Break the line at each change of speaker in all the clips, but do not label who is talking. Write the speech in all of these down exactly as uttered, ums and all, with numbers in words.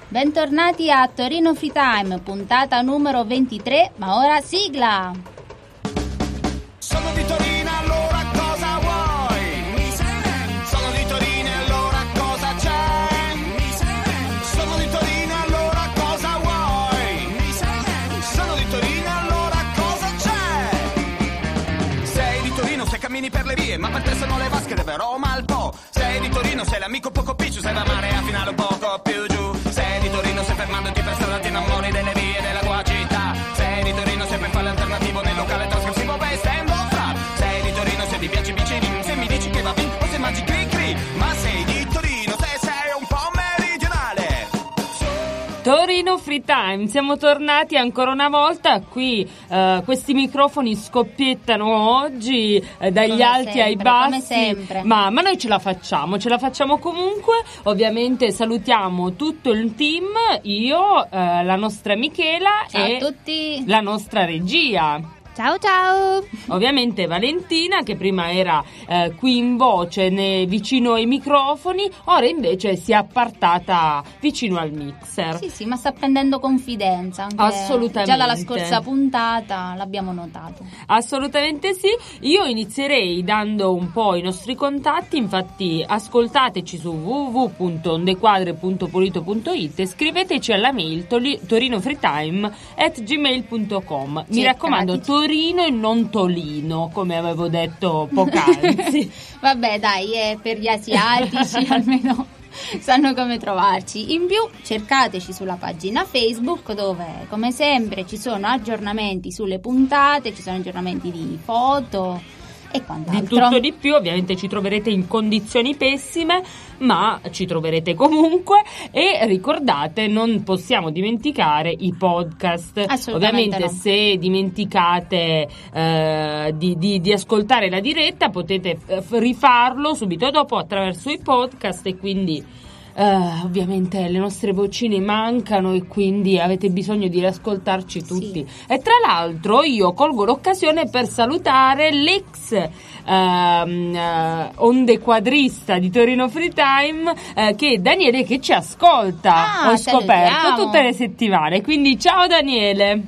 Bentornati a Torino Free Time, puntata numero ventitré, ma ora sigla!
Sono di Torino, allora cosa vuoi? Sono di Torino, allora cosa c'è? Sono di Torino, allora cosa vuoi? Sono di Torino, allora cosa c'è? Sei di Torino se cammini per le vie, ma per te sono le vasche, vero mal po'. Sei di Torino, sei l'amico poco picciu, sei la marea finale un poco più giù. Sei di Torino, se fermandoti per strada ti innamori delle vie della tua città. Sei di Torino, se per fare l'alternativo nel locale trascorsivo vai stendo fra. Sei di Torino, se ti piace bicini, se mi dici che va bene o se mangi cri cri. Ma sei di Torino, se sei un po' meridionale.
Torino Free Time, siamo tornati ancora una volta qui, eh, questi microfoni scoppiettano oggi eh, dagli
come
alti
sempre,
ai bassi,
come sempre.
Ma, ma noi ce la facciamo, ce la facciamo comunque. Ovviamente salutiamo tutto il team, io, eh, la nostra Michela
Ciao
e
a tutti!
la nostra regia.
Ciao ciao!
Ovviamente Valentina, che prima era eh, qui in voce ne, vicino ai microfoni, ora invece si è appartata vicino al mixer.
Sì, sì, ma sta prendendo confidenza. Anche
Assolutamente.
Già dalla scorsa puntata l'abbiamo notato.
Assolutamente sì. Io inizierei dando un po' i nostri contatti, infatti ascoltateci su w w w punto ondequadre punto polito punto it e scriveteci alla mail toli- torinofreetime at gmail punto com. Mi
Cercateci.
raccomando, Torino e non Tolino, come avevo detto poc'anzi.
Vabbè, dai, eh, per gli asiatici almeno sanno come trovarci. In più cercateci sulla pagina Facebook, dove come sempre ci sono aggiornamenti sulle puntate, ci sono aggiornamenti di foto e quant'altro.
Di tutto di più, ovviamente ci troverete in condizioni pessime, ma ci troverete comunque. E ricordate, non possiamo dimenticare i podcast.
Assolutamente
Ovviamente
no.
se dimenticate eh, di, di, di ascoltare la diretta, potete eh, rifarlo subito dopo attraverso i podcast, e quindi Uh, ovviamente le nostre vocine mancano e quindi avete bisogno di riascoltarci tutti.
Sì.
E tra l'altro io colgo l'occasione per salutare l'ex uh, uh, ondequadrista di Torino Free Time, uh, che è Daniele, che ci ascolta.
Ah,
Ho scoperto
salutiamo.
tutte le settimane, quindi ciao Daniele.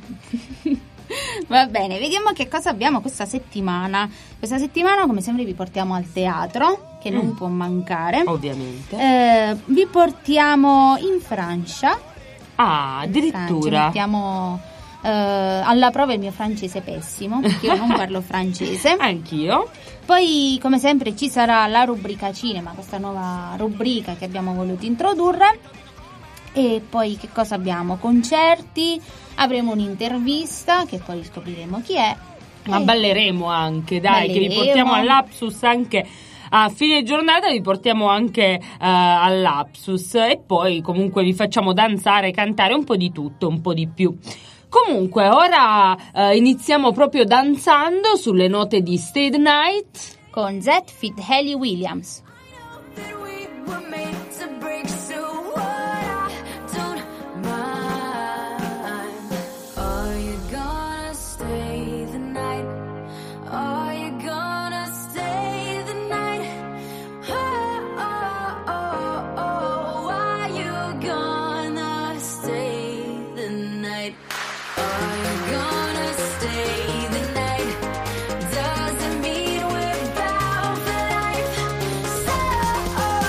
Va bene, vediamo che cosa abbiamo questa settimana. Questa settimana, come sempre, vi portiamo al teatro, che non
Mm.
può mancare.
Ovviamente.
Eh, vi portiamo in Francia.
Ah,
In Francia,
addirittura.
mettiamo eh, alla prova il mio francese pessimo, perché io non parlo francese.
Anch'io.
Poi, come sempre, ci sarà la rubrica cinema, questa nuova rubrica che abbiamo voluto introdurre. E poi che cosa abbiamo? Concerti, avremo un'intervista che poi scopriremo chi è.
Ma
E-
balleremo anche, dai, che vi
balleremo.
portiamo all'Apsus anche a fine giornata, vi portiamo anche eh, all'Apsus, e poi comunque vi facciamo danzare, cantare, un po' di tutto, un po' di più. Comunque ora eh, iniziamo proprio danzando sulle note di Stay the Night.
con Z feat. Hayley Williams.
Doesn't mean we're bound for life. So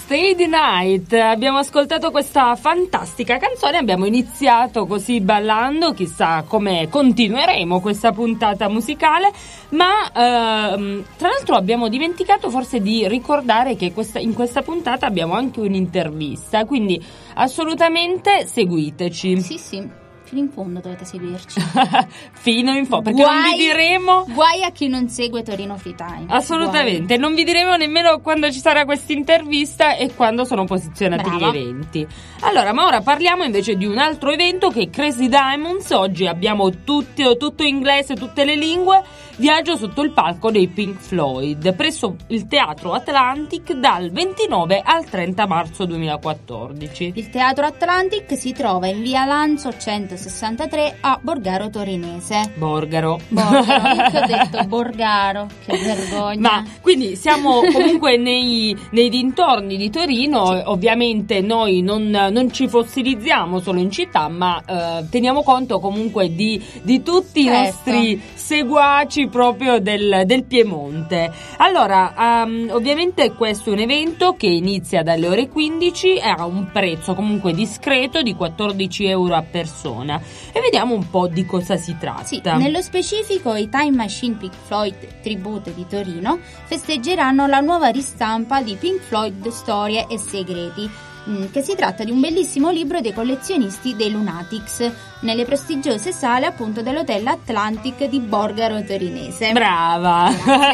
Stay the Night. Abbiamo ascoltato questa fantastica canzone, abbiamo iniziato così ballando, chissà come continueremo questa puntata musicale, ma ehm, tra l'altro abbiamo dimenticato forse di ricordare che questa, in questa puntata abbiamo anche un'intervista, quindi assolutamente seguiteci.
Sì, sì. Fino in fondo dovete seguirci.
Fino in fondo, perché
guai,
non vi diremo...
Guai a chi non segue Torino Free Time.
Assolutamente,
guai.
Non vi diremo nemmeno quando ci sarà questa intervista e quando sono posizionati
Brava.
gli eventi. Allora, ma ora parliamo invece di un altro evento che è Crazy Diamonds. Oggi abbiamo tutti, tutto inglese, tutte le lingue. Viaggio sotto il palco dei Pink Floyd presso il Teatro Atlantic dal ventinove al trenta marzo duemilaquattordici.
Il Teatro Atlantic si trova in via Lanzo centosessantatré a Borgaro Torinese.
Borgaro.
Borgaro, che ho detto Borgaro, che vergogna.
Ma quindi siamo comunque nei, nei dintorni di Torino, sì. Ovviamente noi non, non ci fossilizziamo solo in città, ma eh, teniamo conto comunque di, di tutti certo. i nostri seguaci proprio del, del Piemonte. Allora, um, ovviamente questo è un evento che inizia dalle ore quindici e ha un prezzo comunque discreto di quattordici euro a persona e vediamo un po' di cosa si tratta.
Sì, nello specifico i Time Machine Pink Floyd Tribute di Torino festeggeranno la nuova ristampa di Pink Floyd Storie e Segreti, che si tratta di un bellissimo libro dei collezionisti dei Lunatics nelle prestigiose sale appunto dell'Hotel Atlantic di Borgaro Torinese.
Brava!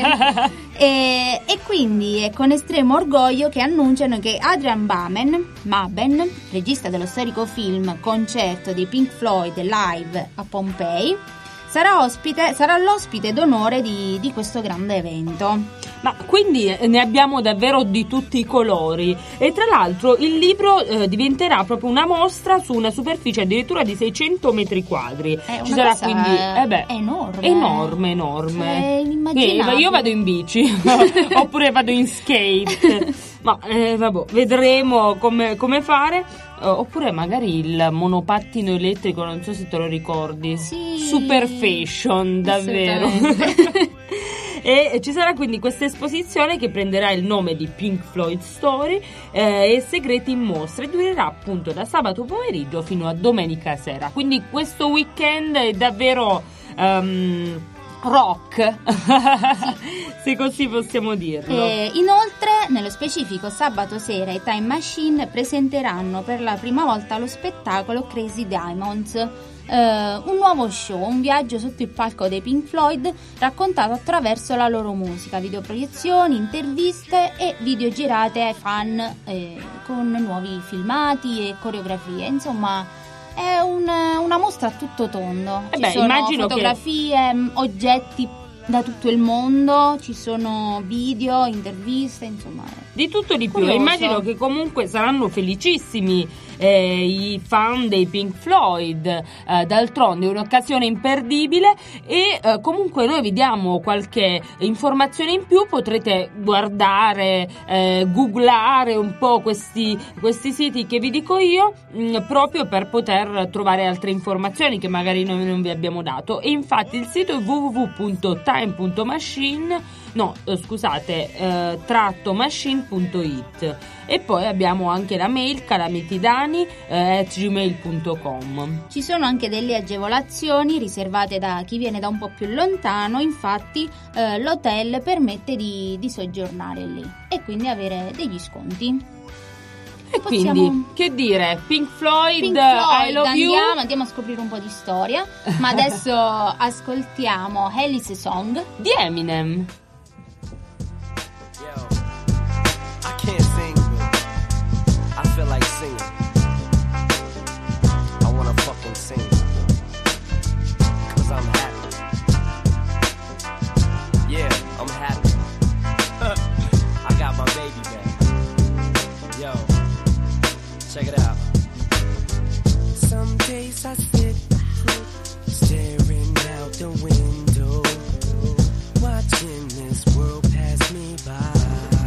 e, e quindi è con estremo orgoglio che annunciano che Adrian Baben, Maben, regista dello storico film Concerto dei Pink Floyd Live a Pompei, sarà ospite, sarà l'ospite d'onore di, di questo grande evento.
Ma quindi ne abbiamo davvero di tutti i colori e tra l'altro il libro eh, diventerà proprio una mostra su una superficie addirittura di seicento metri quadri.
È una
Ci sarà
cosa
quindi eh beh,
enorme.
Enorme, enorme.
È inimmaginabile.
Eh, io vado in bici oppure vado in skate. Ma eh, vabbè, vedremo come, come fare. Uh, oppure magari il monopattino elettrico, non so se te lo ricordi.
Sì.
Super fashion, davvero. E ci sarà quindi questa esposizione che prenderà il nome di Pink Floyd Story eh, e Segreti in mostra e durerà appunto da sabato pomeriggio fino a domenica sera. Quindi questo weekend è davvero um, rock, se così possiamo dirlo.
E inoltre, nello specifico, sabato sera i Time Machine presenteranno per la prima volta lo spettacolo Crazy Diamonds. Uh, un nuovo show, un viaggio sotto il palco dei Pink Floyd raccontato attraverso la loro musica, videoproiezioni, interviste e video girate ai fan eh, con nuovi filmati e coreografie. Insomma, è un, una mostra a tutto tondo.
Eh
ci
beh,
sono
immagino
fotografie,
che...
oggetti da tutto il mondo, ci sono video, interviste, insomma
di tutto di più.
curioso.
Immagino che comunque saranno felicissimi eh, i fan dei Pink Floyd, eh, d'altronde è un'occasione imperdibile e eh, comunque noi vi diamo qualche informazione in più, potrete guardare, eh, googlare un po' questi, questi siti che vi dico io mh, proprio per poter trovare altre informazioni che magari noi non vi abbiamo dato. E infatti il sito è w w w punto time punto machine no eh, scusate eh, tratto machine punto it e poi abbiamo anche la mail calamitidani eh, at gmail punto com.
Ci sono anche delle agevolazioni riservate da chi viene da un po' più lontano, infatti eh, l'hotel permette di, di soggiornare lì e quindi avere degli sconti.
E
Possiamo...
quindi, che dire, Pink Floyd,
Pink Floyd
I Love
andiamo,
You.
andiamo a scoprire un po' di storia, ma adesso ascoltiamo Alice Song
di Eminem.
Yo, I can't sing, but I feel like singing. I wanna fucking sing, cause I'm happy. Yeah, I'm happy. I got my baby back. Yo, check it out. Some days I sit staring out the window, watching this world pass me by.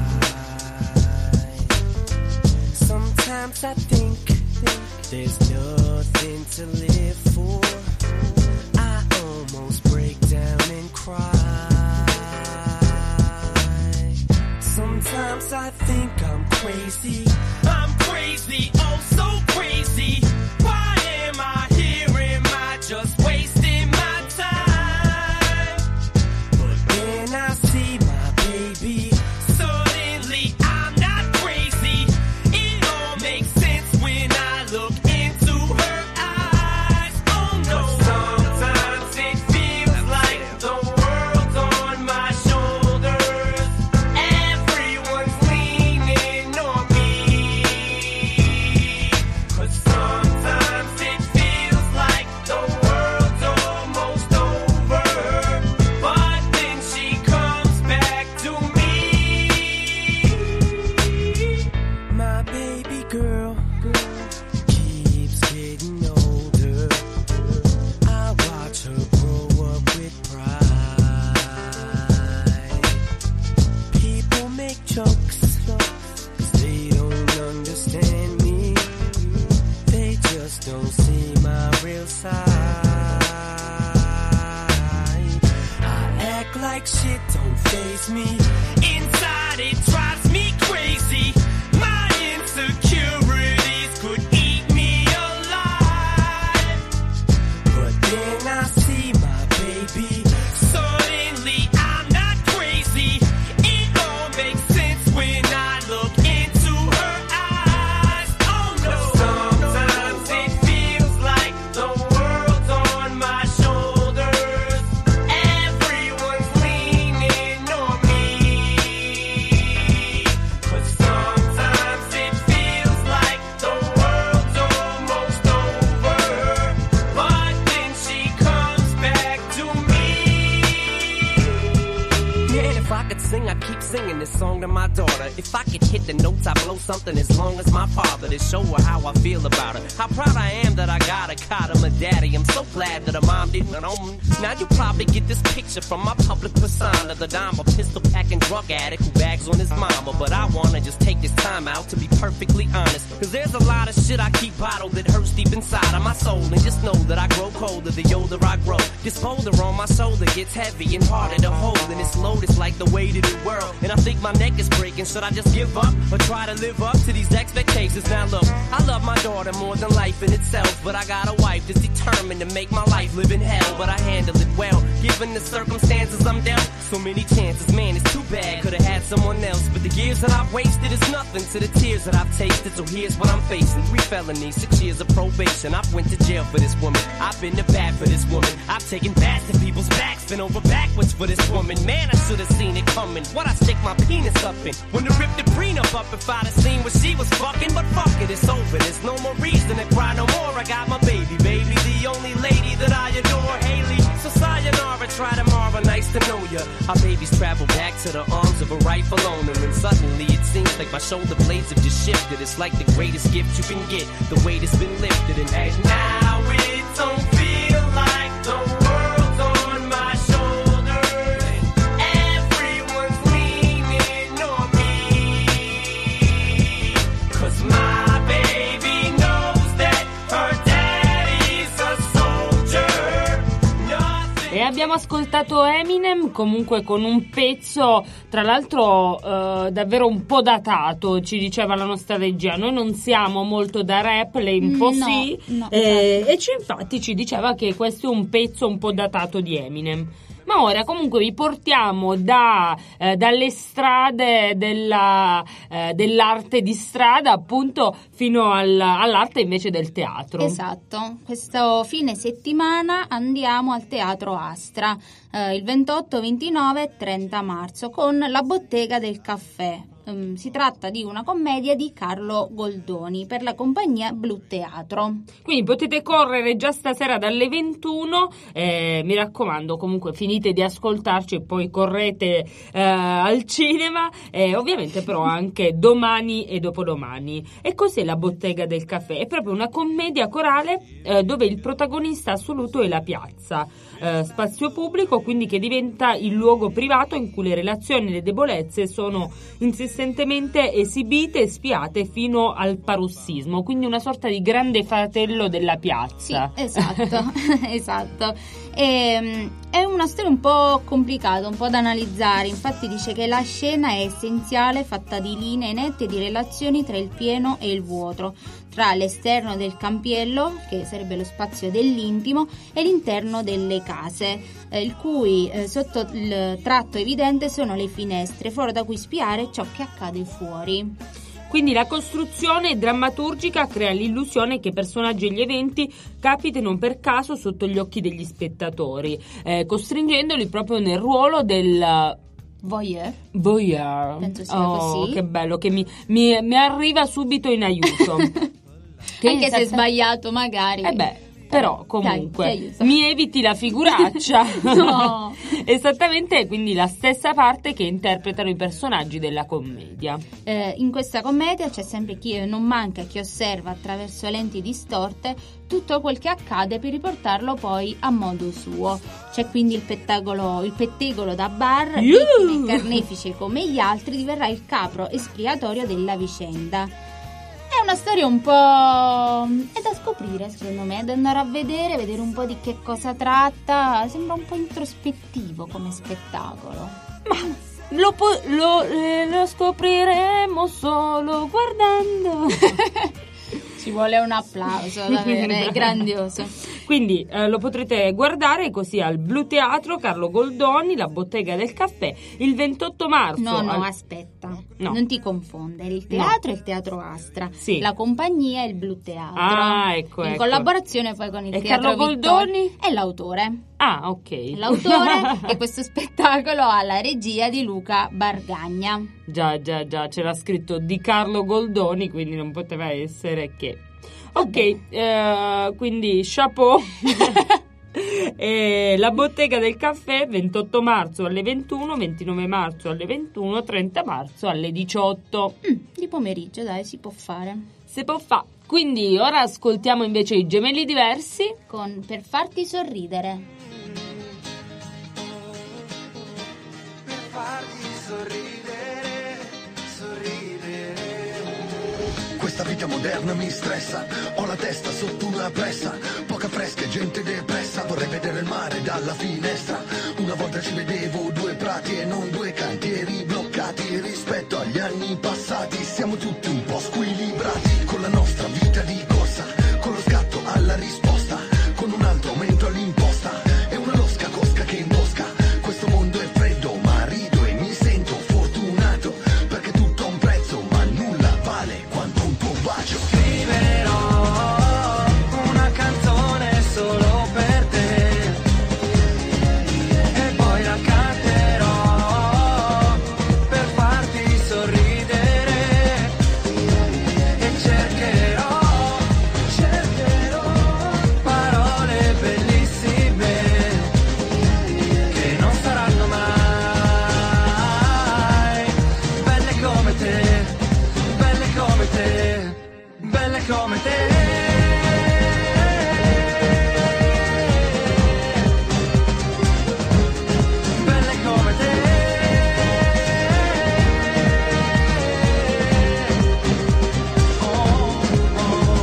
Sometimes I think there's nothing to live for. I almost break down and cry. Sometimes I think I'm crazy. crazy. I'm crazy, oh so crazy. Why am I here? Am I just wasting my time? But then I see my baby. Suddenly I'm not crazy. It all makes sense when I look into her eyes. Oh no. Sometimes it feels like the world's on my shoulders. Everyone's leaning on me. 'Cause sometimes it feels like the world's almost over. But then she comes back to me. My baby girl keeps getting older. I watch her grow up with pride. People make jokes 'cause they don't understand me. They just don't see my real side. I act like shit don't faze me. Inside it drives me crazy. My insecurities could eat me alive. But then I see my baby. Suddenly I'm not crazy. It all makes sense when I look into her eyes. Oh no. Sometimes it feels like the world's on my shoulders. Everyone's leaning on me. 'Cause sometimes it feels like the world's almost over. But then she comes back to me. Man, if I could sing, I'd keep singing this song to my daughter. If I could hit the notes, I'd blow something as long as my father to show her how I feel about her. How proud I am that I got a cot of my daddy. I'm so glad that her mom didn't own. Now you probably get this picture from my public persona, the dime, a pistol packing drug addict who bags on his mama. But I wanna just take this time out to be perfectly honest, 'cause there's a lot of shit I keep bottled that hurts deep inside of my soul. And just know that I grow colder the older I grow. This boulder on my shoulder gets heavy and harder to hold, and it's loaded like the weight of the world. And I think my neck is breaking. Should I just give up or try to live up to these expectations? Now look, I love my daughter more than life in itself, but I got a wife that's determined to make my life live in hell. But I handle it well, given the circumstances I'm dealt. So many chances, man, it's too bad. Could've had someone else, but the years that I've wasted is nothing to the tears that I've tasted. So here's what I'm facing: three felonies, six years of probation. I've went to jail for this woman. I've been to bat for this woman. I've taken bats to people's backs, been over backwards for this woman. Man, I should've seen it coming. What I stick my penis up in? When to rip the prenup up if I'd have seen what she was fucking. But fuck it, it's over. There's no more reason to cry no more. I got my baby, baby, the only lady that I adore, Haley. So sayonara, try tomorrow, nice to know ya. Our babies travel back to the arms of a rightful owner, and suddenly it seems like my shoulder blades have just shifted. It's like the greatest gift you can get, the weight has been lifted, and hey, now it don't feel like the world's on my shoulders. Everyone's leaning on me, 'cause my baby knows that her daddy's a soldier. Nothing.
E abbiamo ascoltato Eminem, comunque con un pezzo tra l'altro eh, davvero un po' datato, ci diceva la nostra regia. Noi non siamo molto da rap, lei un po'
No,
sì,
no,
eh, e ci, infatti ci diceva che questo è un pezzo un po' datato di Eminem. Ma ora comunque vi portiamo da, eh, dalle strade della, eh, dell'arte di strada appunto fino al, all'arte invece del teatro.
Esatto, questo fine settimana andiamo al Teatro Astra eh, il ventotto, ventinove e trenta marzo con La Bottega del Caffè. Um, si tratta di una commedia di Carlo Goldoni per la compagnia Blu Teatro.
Quindi potete correre già stasera dalle ventuno, eh, mi raccomando, comunque finite di ascoltarci e poi correte eh, al cinema, e ovviamente però anche domani e dopodomani. E cos'è La Bottega del Caffè? È proprio una commedia corale eh, dove il protagonista assoluto è la piazza, eh, spazio pubblico, quindi che diventa il luogo privato in cui le relazioni e le debolezze sono insistenti incessantemente esibite e spiate fino al parossismo, quindi una sorta di grande fratello della piazza.
Sì, esatto, esatto. E, è una storia un po' complicata, un po' da analizzare. Infatti dice che la scena è essenziale, fatta di linee nette e di relazioni tra il pieno e il vuoto, tra l'esterno del campiello, che sarebbe lo spazio dell'intimo, e l'interno delle case, eh, il cui eh, sotto il tratto evidente sono le finestre, fuori da cui spiare ciò che accade fuori.
Quindi la costruzione drammaturgica crea l'illusione che personaggi e gli eventi capitino per caso sotto gli occhi degli spettatori, eh, costringendoli proprio nel ruolo del
Voyeur.
voyeur.
Penso sia
oh,
così.
Che bello, che mi, mi, mi arriva subito in aiuto. Che
Anche se è
esatta-
sbagliato magari.
Eh beh, però comunque
Dai, ti aiuto.
mi eviti la figuraccia.
No.
Esattamente, quindi la stessa parte che interpretano i personaggi della commedia.
Eh, in questa commedia c'è sempre chi non manca chi osserva attraverso lenti distorte tutto quel che accade per riportarlo poi a modo suo. C'è quindi il pettegolo, il pettegolo da bar,
Yuh!
vittime e carnefice come gli altri diverrà il capro espiatorio della vicenda. È una storia un po'... è da scoprire secondo me, da andare a vedere, vedere un po' di che cosa tratta. Sembra un po' introspettivo come spettacolo.
Ma lo, po- lo, eh, lo scopriremo solo guardando.
Ci vuole un applauso davvero, è grandioso.
Quindi eh, lo potrete guardare così al Blu Teatro Carlo Goldoni, la Bottega del Caffè, il ventotto marzo.
No, no,
al-
aspetta,
No.
non ti confondere. Il teatro è il Teatro Astra,
Sì.
la compagnia è il Blu Teatro.
Ah, ecco,
in
ecco.
collaborazione poi con il
E
Teatro
Carlo
Vittorio.
Goldoni?
È l'autore.
Ah, ok.
L'autore e questo spettacolo ha la regia di Luca Bargagna.
Già, già, già, c'era scritto di Carlo Goldoni, quindi non poteva essere che... Ok, eh, quindi chapeau. E la Bottega del Caffè ventotto marzo alle ventuno, ventinove marzo alle ventuno, trenta marzo alle diciotto.
Mm, di pomeriggio, dai, si può fare.
Se può fa. Quindi ora ascoltiamo invece i Gemelli Diversi.
Con Per farti sorridere.
Per farti sorridere, sorridere.
Questa vita moderna mi stressa, ho la testa sotto una pressa, poca fresca e gente depressa, vorrei vedere il mare dalla finestra. Una volta ci vedevo due prati e non due cantieri bloccati, rispetto agli anni passati siamo tutti un po' squilibrati, con la nostra vita di corsa, con lo scatto alla risposta, con un altro aumento all'imposta e una losca cosca che imbosca. Questo mondo è freddo ma rido e mi sento fortunato, perché tutto ha un prezzo ma nulla vale quanto un tuo bacio.
Scriverò una canzone solo per te e poi la canterò per farti sorridere e cercherò, cercherò parole bellissime che non saranno mai belle come te, belle come te, belle come te. Belle come te. Oh, oh.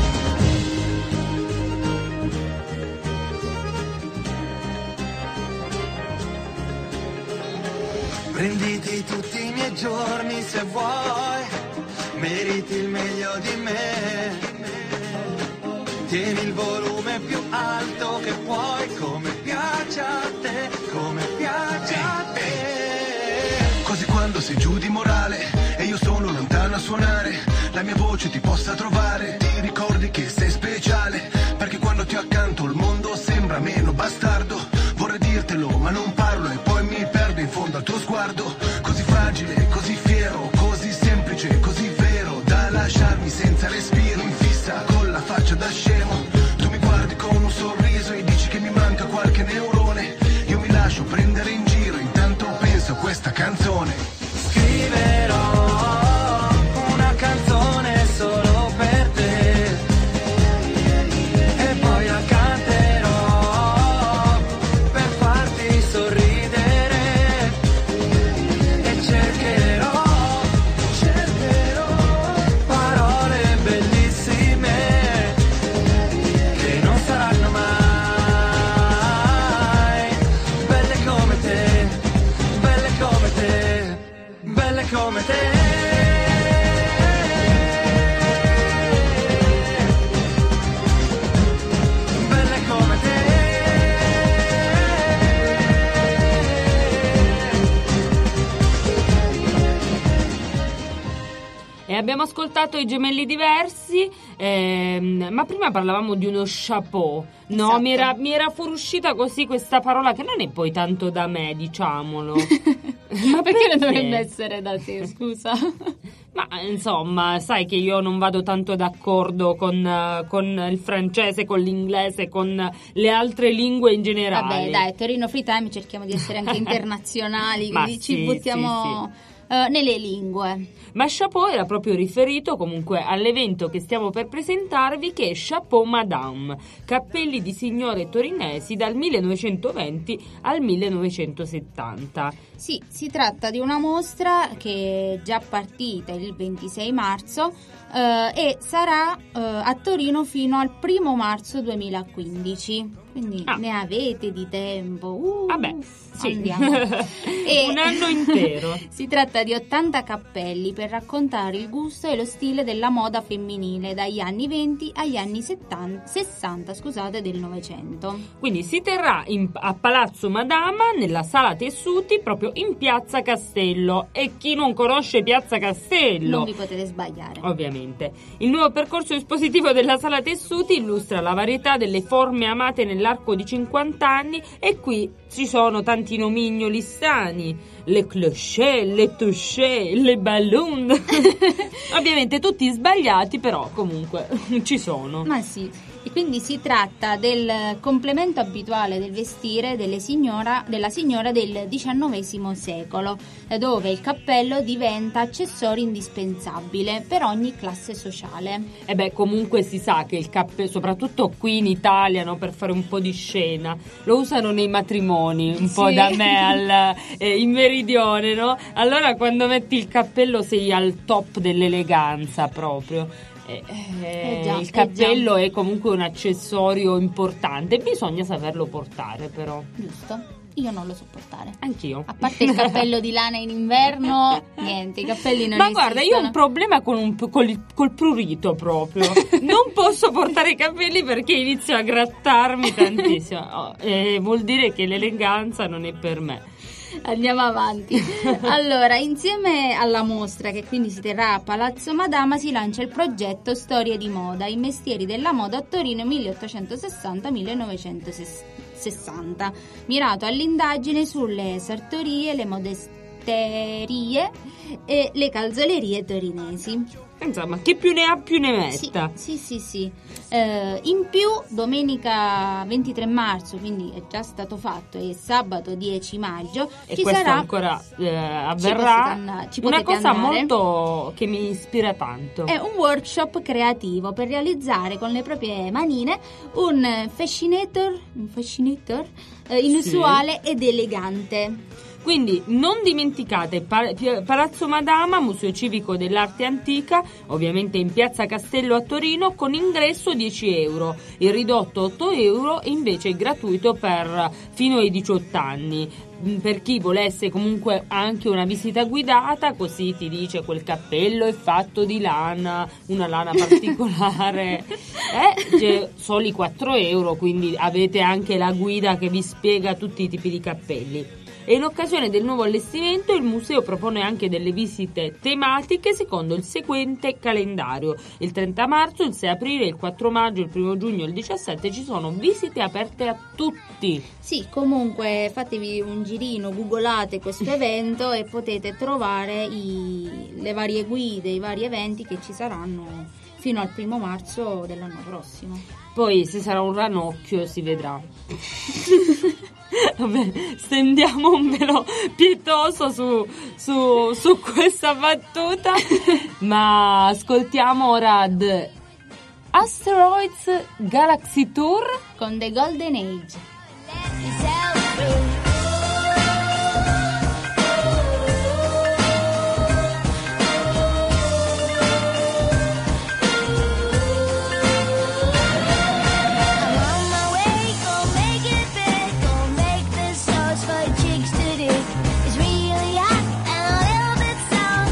Prenditi tutti i miei giorni se vuoi, meriti il meglio di me. Tieni il volume più alto che puoi, come piace a te, come piace a te.
Così quando sei giù di morale e io sono lontano a suonare, la mia voce ti possa trovare, ti ricordi che sei speciale, perché quando ti ho accanto il mondo sembra meno bastardo. Vorrei dirtelo ma non parlo e poi mi perdo in fondo al tuo sguardo, così fragile, così fiero, così semplice, così vero, da lasciarmi senza respiro, in fissa con la faccia da scemo. Tu mi guardi con un sorriso e dici che mi manca qualche neurone, io mi lascio prendere in giro, intanto penso a questa canzone.
Scriverò una canzone solo per te e poi la canterò per farti sorridere come te. Belle come te.
E abbiamo ascoltato i Gemelli Diversi, ehm, ma prima parlavamo di uno chapeau, no?
Esatto.
Mi era, mi era fuoriuscita così questa parola che non è poi tanto da me, diciamolo.
Ma perché ne dovrebbe essere da te, scusa?
Ma insomma, sai che io non vado tanto d'accordo con, eh, con il francese, con l'inglese, con le altre lingue in generale.
Vabbè, dai, Torino Free Time cerchiamo di essere anche internazionali,
Ma
quindi
sì,
ci buttiamo eh, nelle lingue.
Ma Chapeau era proprio riferito comunque all'evento che stiamo per presentarvi, che è Chapeau Madame, cappelli di signore torinesi dal millenovecentoventi al millenovecentosettanta.
Sì, si tratta di una mostra che è già partita il ventisei marzo eh, e sarà eh, a Torino fino al primo marzo duemilaquindici. Quindi
Ah.
ne avete di tempo. Uh,
Vabbè, sì.
andiamo.
Un anno intero.
Si tratta di ottanta cappelli per raccontare il gusto e lo stile della moda femminile dagli anni venti agli anni settanta, sessanta scusate, del Novecento.
Quindi si terrà in- a Palazzo Madama, nella sala tessuti, proprio in Piazza Castello. E chi non conosce Piazza Castello?
Non vi potete sbagliare.
Ovviamente. Il nuovo percorso espositivo della sala tessuti illustra la varietà delle forme amate nell'arco di cinquanta anni, e qui ci sono tanti nomignoli strani: le cloché, le touché, le balloon. Ovviamente tutti sbagliati, però comunque ci sono.
Ma sì, e quindi si tratta del complemento abituale del vestire delle signora, della signora del diciannovesimo secolo, eh, dove il cappello diventa accessorio indispensabile per ogni classe sociale.
E beh, comunque si sa che il cappello, soprattutto qui in Italia, no, per fare un po' di scena, lo usano nei matrimoni, un po'
Sì.
da me al, eh, in meridione, no? Allora quando metti il cappello sei al top dell'eleganza proprio. Eh, eh,
Eh già,
il
eh
cappello
già.
è comunque un accessorio importante, bisogna saperlo portare però.
Giusto? Io non lo so portare.
Anch'io.
A parte il cappello di lana in inverno, niente, i cappelli non
Ma
esistono.
guarda, io ho un problema con un, col, col prurito proprio. Non posso portare i capelli perché inizio a grattarmi tantissimo. Oh, eh, vuol dire che l'eleganza non è per me.
Andiamo avanti. Allora, insieme alla mostra, che quindi si terrà a Palazzo Madama, si lancia il progetto Storie di moda, i mestieri della moda a Torino milleottocentosessanta millenovecentosessanta, mirato all'indagine sulle sartorie, le modesterie e le calzolerie torinesi.
Insomma, chi più ne ha più ne
Sì,
metta.
sì, sì, sì. Eh, in più, domenica ventitré marzo, quindi è già stato fatto, e sabato dieci maggio
E
ci
questo
sarà
ancora eh, avverrà.
potete andare- ci
Una
potete
cosa
andare.
molto che mi ispira tanto.
È un workshop creativo per realizzare con le proprie manine un fascinator, un fascinator eh, inusuale ed elegante.
Quindi non dimenticate Pa- Pi- Palazzo Madama, Museo Civico dell'Arte Antica, ovviamente in Piazza Castello a Torino, con ingresso dieci euro, il ridotto otto euro e invece è gratuito per fino ai diciotto anni. Mm, Per chi volesse comunque anche una visita guidata, così ti dice quel cappello è fatto di lana, una lana particolare, eh, cioè, soli quattro euro, quindi avete anche la guida che vi spiega tutti i tipi di cappelli. E in occasione del nuovo allestimento il museo propone anche delle visite tematiche secondo il seguente calendario: il trenta marzo, il sei aprile, il quattro maggio, il primo giugno e il diciassette ci sono visite aperte a tutti.
Sì, comunque fatevi un girino, googolate questo evento e potete trovare i- le varie guide, i vari eventi che ci saranno fino al primo marzo dell'anno prossimo.
Poi se sarà un ranocchio si vedrà. Vabbè, stendiamo un velo pietoso su, su, su questa battuta, ma ascoltiamo ora The Asteroids Galaxy Tour
Con The Golden Age.
It's really hot and a little bit sour.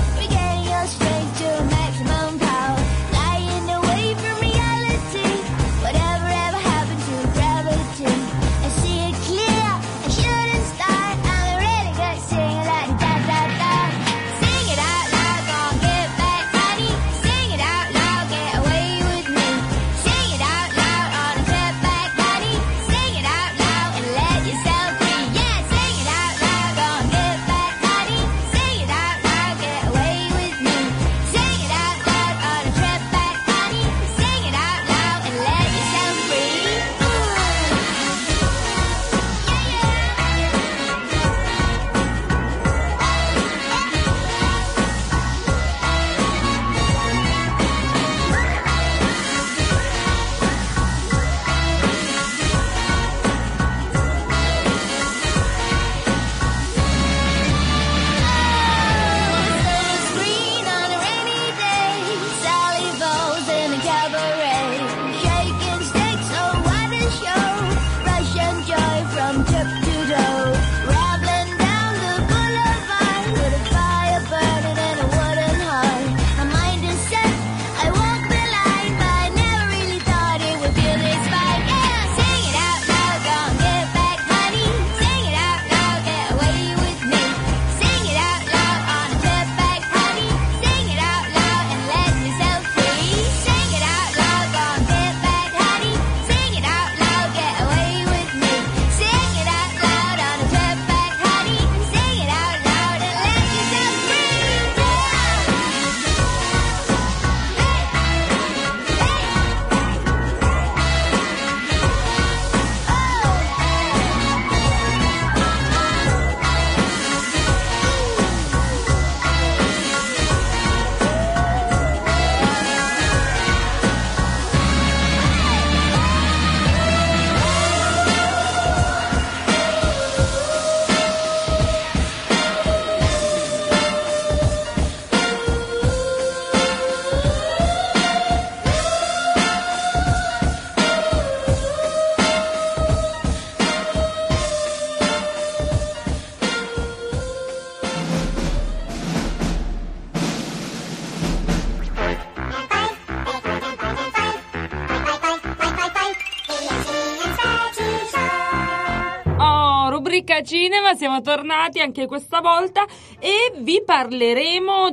Rubrica Cinema, siamo tornati anche questa volta e vi parleremo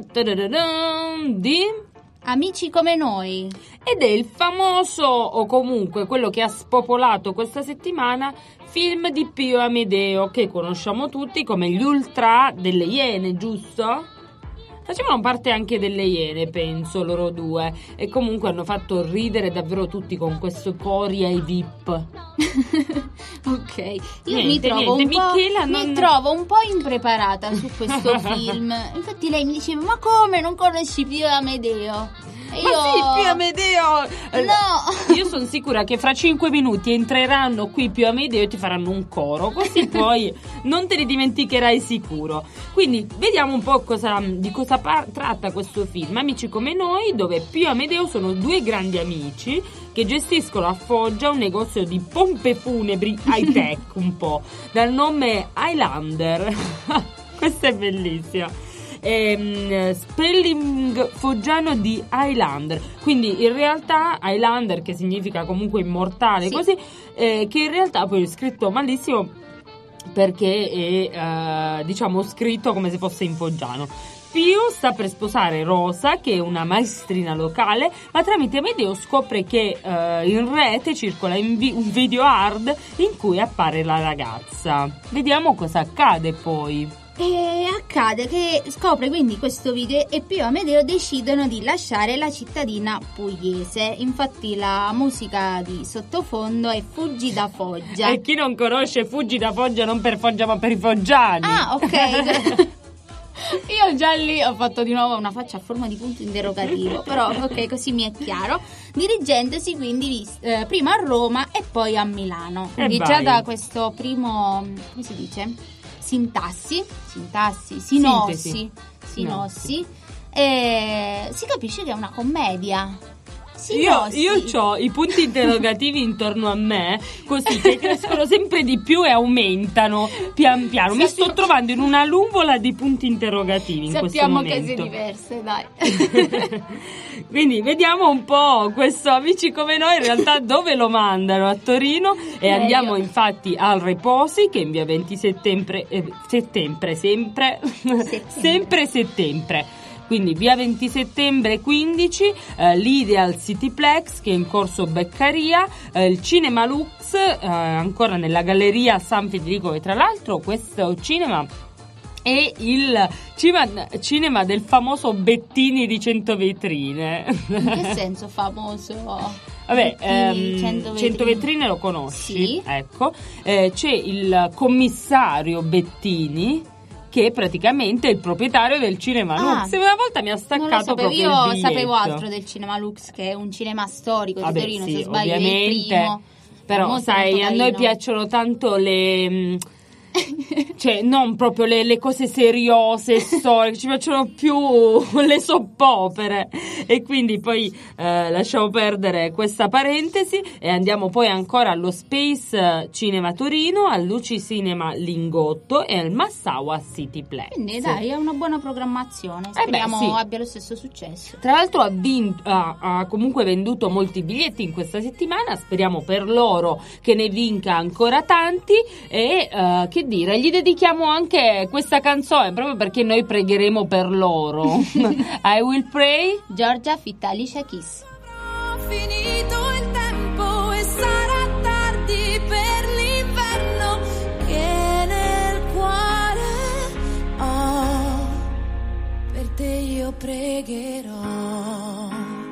di
Amici come noi.
ed è il famoso, o comunque quello che ha spopolato questa settimana, film di Pio Amedeo, che conosciamo tutti come Gli Ultra delle Iene, giusto? Facevano parte anche delle Iene, penso, loro due, e comunque hanno fatto ridere davvero tutti con questo Cori ai V I P.
Ok, io
Niente,
mi, trovo
niente,
un po',
Michela non-
mi trovo un po' impreparata su questo film. Infatti lei mi diceva: ma come non conosci Pio Amedeo? E io...
Ma sì, Pio Amedeo!
No!
Io sono sicura che fra cinque minuti entreranno qui Pio Amedeo e ti faranno un coro, così poi non te li dimenticherai sicuro. Quindi vediamo un po' cosa, di cosa par- tratta questo film, Amici come noi, dove Pio e Amedeo sono due grandi amici che gestiscono a Foggia un negozio di pompe funebri high tech un po', dal nome Highlander. Questa è bellissima. Ehm, spelling foggiano di Highlander, quindi in realtà Highlander, che significa comunque immortale,
Sì.
così, eh, che in realtà poi è scritto malissimo perché è eh, diciamo scritto come se fosse in foggiano. Pio sta per sposare Rosa, che è una maestrina locale, ma tramite Amedeo scopre che eh, in rete circola in vi- un video hard in cui appare la ragazza. Vediamo cosa accade poi.
E accade che scopre quindi questo video e Pio e Amedeo decidono di lasciare la cittadina pugliese. Infatti la musica di sottofondo è Fuggi da Foggia.
E chi non conosce Fuggi da Foggia non per Foggia ma per i foggiani.
Ah, ok. Io già lì ho fatto di nuovo una faccia a forma di punto interrogativo, però ok, così mi è chiaro. Dirigendosi quindi vis- eh, prima a Roma e poi a Milano. Quindi
vai.
già da questo primo, come si dice? Sintassi, sintassi, sinossi,
Sintesi.
sinossi, e si capisce che è una commedia.
Io,
Sinossi.
io ho i punti interrogativi intorno a me, così che crescono sempre di più e aumentano pian piano. Mi sto trovando in una nuvola di punti interrogativi in
Sappiamo
questo
cose
momento.
diverse, dai.
Quindi vediamo un po' questo Amici come noi in realtà dove lo mandano, a Torino, e
Meglio.
andiamo infatti al Reposi, che è in via venti settembre, eh, settembre sempre
Settembre.
sempre settembre. Quindi via venti settembre quindici, eh, l'Ideal Cityplex, che è in corso Beccaria, eh, il Cinema Lux, eh, ancora nella galleria San Federico, e tra l'altro questo cinema è il cinema, cinema del famoso Bettini di cento vetrine.
In che senso famoso?
Vabbè,
Bettini,
ehm,
cento vetrine.
cento vetrine lo conosci?
Sì.
Ecco, eh, c'è il commissario Bettini, che è praticamente il proprietario del Cinema
Ah.
Lux. E una volta mi ha
Non lo
staccato
sapevo,
proprio
io
il biglietto.
sapevo altro del Cinema Lux, che è un cinema storico di
Vabbè,
Torino,
sì,
se sbaglio è il
ovviamente.
primo.
Però
Molto,
sai,
molto
a noi
carino.
piacciono tanto le... mh, cioè non proprio le, le cose seriose, storiche, ci piacciono più le soppopere, e quindi poi eh, lasciamo perdere questa parentesi e andiamo poi ancora allo Space Cinema Torino, al Luci Cinema Lingotto e al Massaua Cityplex.
Quindi dai, è una buona programmazione,
Eh beh,
speriamo
sì.
abbia lo stesso successo.
Tra l'altro ha, vinto, ha, ha comunque venduto molti biglietti in questa settimana, speriamo per loro che ne vinca ancora tanti, e eh, che dire, gli dedichiamo anche questa canzone proprio perché noi pregheremo per loro. I Will Pray.
Giorgia Fitta, Alicia Keys.
Finito il tempo e sarà tardi per l'inverno che nel cuore ho, per te io pregherò.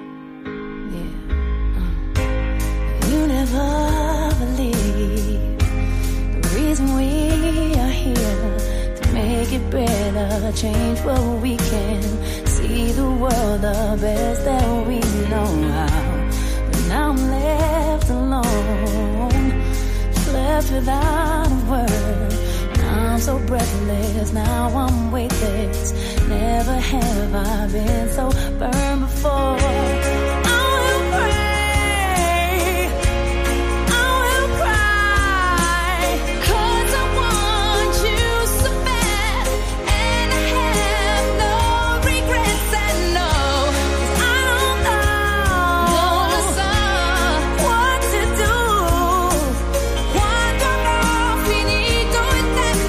Yeah. Uh. You never believe the reason we are here, to make it better, change what we can, see the world the best that we know how. But now I'm left alone, left without a word. Now I'm so breathless, now I'm weightless. Never have I been so burned before. I will pray, I will cry, 'cause I want you so bad, and I have no regrets, and no, 'cause I don't know, non so what to do quando avrò finito il tempo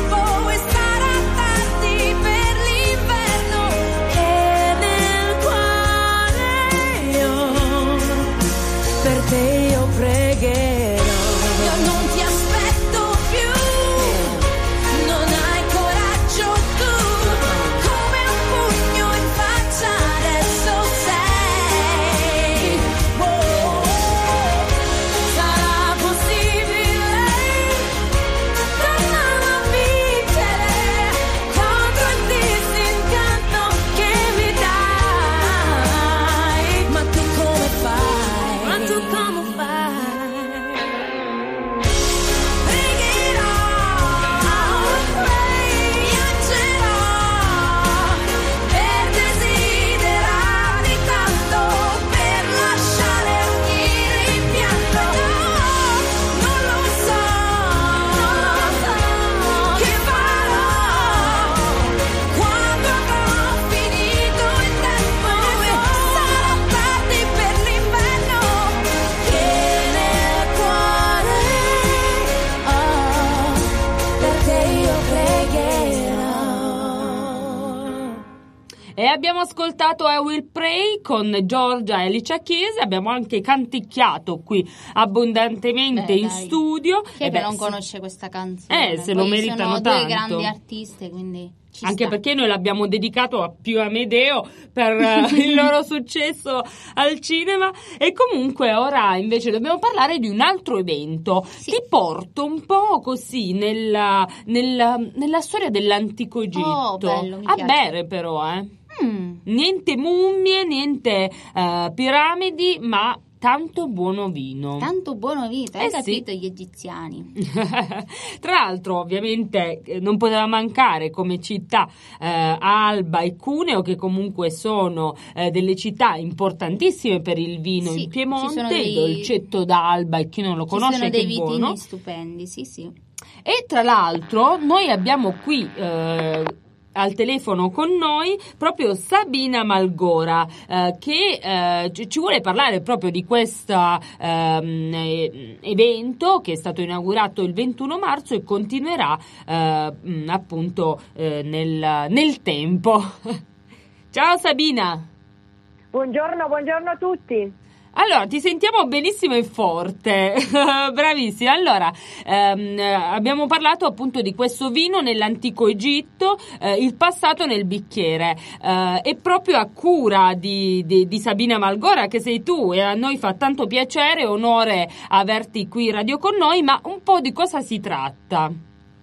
E abbiamo ascoltato I Will Pray con Giorgia e Alicia Keys, abbiamo anche canticchiato qui abbondantemente
Beh,
in
dai.
studio.
Chi è
E
che
beh,
non
sì.
conosce questa canzone?
Eh, se
Poi
lo meritano
sono
tanto.
due grandi artiste, quindi ci
Anche
sta.
perché noi l'abbiamo dedicato a Pio Amedeo per eh, il loro successo al cinema. E comunque ora invece dobbiamo parlare di un altro evento.
Sì.
Ti porto un po' così nella, nella, nella storia dell'antico Egitto.
Oh, bello, mi
a
piace.
bere però, eh.
Mm.
Niente mummie, niente eh, piramidi, ma tanto buono vino.
Tanto buono vita, hai
Eh, sì.
capito gli egiziani.
Tra l'altro, ovviamente, eh, non poteva mancare come città eh, Alba e Cuneo, che comunque sono eh, delle città importantissime per il vino
Sì,
in
ci sono
Piemonte,
dei-
il dolcetto d'Alba, e chi non lo
Ci
conosce
sono
che
dei
è
vitini
buono.
stupendi, sì sì.
E tra l'altro noi abbiamo qui eh, al telefono con noi proprio Sabina Malgora eh, che eh, ci ci vuole parlare proprio di questo ehm, eh, evento che è stato inaugurato il ventuno marzo e continuerà eh, mh, appunto eh, nel, nel tempo. Ciao Sabina!
Buongiorno, buongiorno a tutti.
Allora, ti sentiamo benissimo e forte, bravissima. Allora, ehm, abbiamo parlato appunto di questo vino nell'antico Egitto, eh, il passato nel bicchiere, eh, e proprio a cura di, di, di Sabina Malgora, che sei tu, e a noi fa tanto piacere e onore averti qui in radio con noi, ma un po' di cosa si tratta?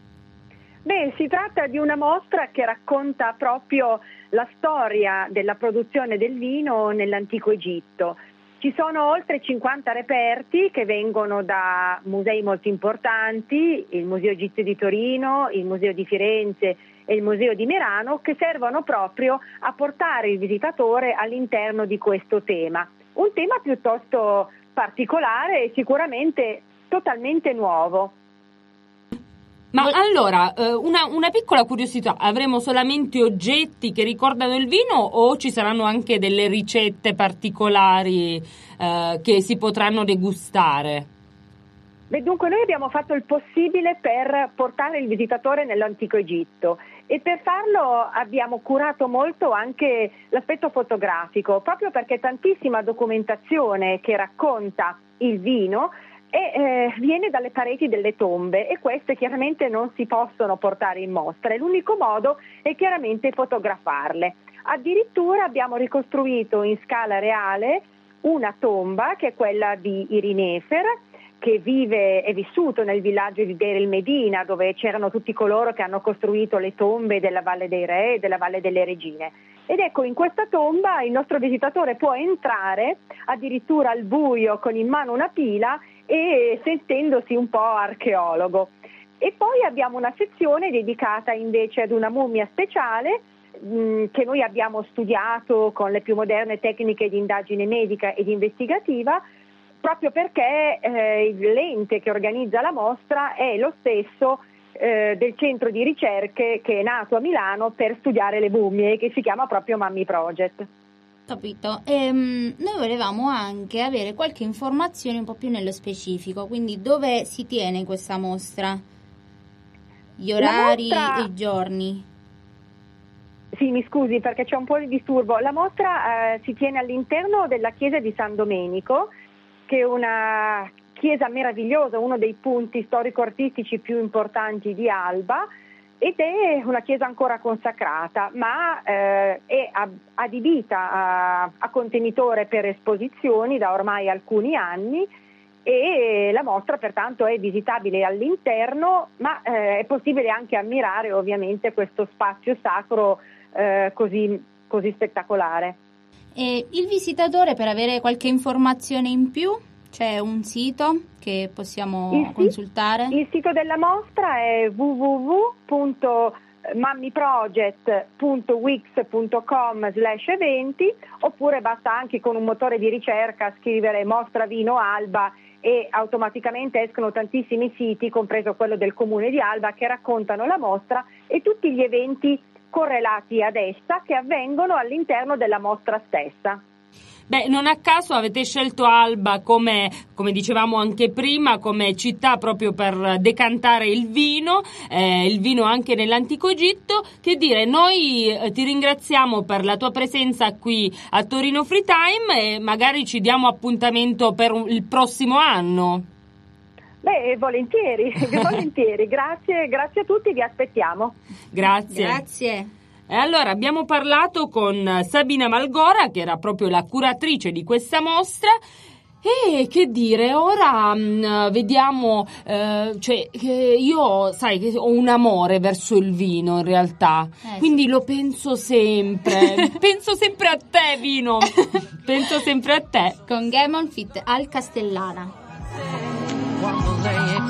Beh, si tratta di una mostra che racconta proprio la storia della produzione del vino nell'antico Egitto. Ci sono oltre cinquanta reperti che vengono da musei molto importanti, il Museo Egizio di Torino, il Museo di Firenze e il Museo di Merano, che servono proprio a portare il visitatore all'interno di questo tema. Un tema piuttosto particolare e sicuramente totalmente nuovo.
Ma allora, eh, una, una piccola curiosità, avremo solamente oggetti che ricordano il vino o ci saranno anche delle ricette particolari eh, che si potranno degustare?
Beh, dunque noi abbiamo fatto il possibile per portare il visitatore nell'antico Egitto e per farlo abbiamo curato molto anche l'aspetto fotografico, proprio perché tantissima documentazione che racconta il vino e eh, viene dalle pareti delle tombe e queste chiaramente non si possono portare in mostra e l'unico modo è chiaramente fotografarle. Addirittura abbiamo ricostruito in scala reale una tomba che è quella di Irinefer, che vive è vissuto nel villaggio di Deir el Medina, dove c'erano tutti coloro che hanno costruito le tombe della Valle dei Re e della Valle delle Regine. Ed ecco, in questa tomba il nostro visitatore può entrare addirittura al buio con in mano una pila e sentendosi un po' archeologo. E poi abbiamo una sezione dedicata invece ad una mummia speciale mh, che noi abbiamo studiato con le più moderne tecniche di indagine medica ed investigativa, proprio perché eh, l'ente che organizza la mostra è lo stesso eh, del centro di ricerche che è nato a Milano per studiare le mummie, che si chiama proprio Mummy Project.
Capito. Ehm, noi volevamo anche avere qualche informazione un po' più nello specifico, quindi dove si tiene questa mostra? Gli orari
mostra...
e i giorni?
Sì, mi scusi perché c'è un po' di disturbo. La mostra eh, si tiene all'interno della chiesa di San Domenico, che è una chiesa meravigliosa, uno dei punti storico-artistici più importanti di Alba, ed è una chiesa ancora consacrata, ma eh, è adibita a, a contenitore per esposizioni da ormai alcuni anni e la mostra pertanto è visitabile all'interno, ma eh, è possibile anche ammirare ovviamente questo spazio sacro eh, così, così spettacolare.
E il visitatore, per avere qualche informazione in più, c'è un sito che possiamo
Il
consultare?
Il sito della mostra è w w w punto mummyproject punto wix punto com slash eventi, oppure basta anche con un motore di ricerca scrivere Mostra Vino Alba e automaticamente escono tantissimi siti, compreso quello del Comune di Alba, che raccontano la mostra e tutti gli eventi correlati ad essa che avvengono all'interno della mostra stessa.
Beh, non a caso avete scelto Alba come, come dicevamo anche prima, come città proprio per decantare il vino, eh, il vino anche nell'antico Egitto. Che dire, noi eh, ti ringraziamo per la tua presenza qui a Torino Free Time e magari ci diamo appuntamento per un, il prossimo anno.
Beh, volentieri, volentieri. Grazie, grazie a tutti, vi aspettiamo.
Grazie.
Grazie.
E allora abbiamo parlato con Sabina Malgora, che era proprio la curatrice di questa mostra. E che dire, ora mh, vediamo, eh, cioè che io sai che ho un amore verso il vino in realtà, eh, quindi sì. Lo penso sempre, penso sempre a te vino, penso sempre a te.
Con Gammon Fit al Castellana.
Quando lei è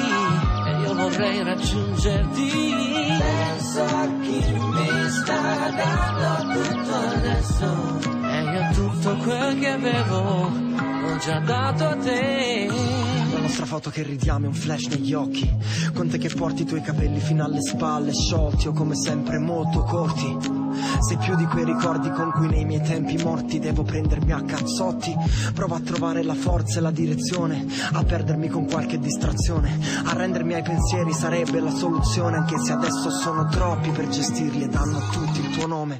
qui e io vorrei raggiungerti, penso a chi mi sta dando tutto adesso e io tutto quel che avevo ho già dato a te.
La nostra foto che ridiamo è un flash negli occhi, con te che porti i tuoi capelli fino alle spalle sciolti o come sempre molto corti. Sei più di quei ricordi con cui nei miei tempi morti devo prendermi a cazzotti. Provo a trovare la forza e la direzione, a perdermi con qualche distrazione, a rendermi ai pensieri sarebbe la soluzione, anche se adesso sono troppi per gestirli e danno tutti il tuo nome.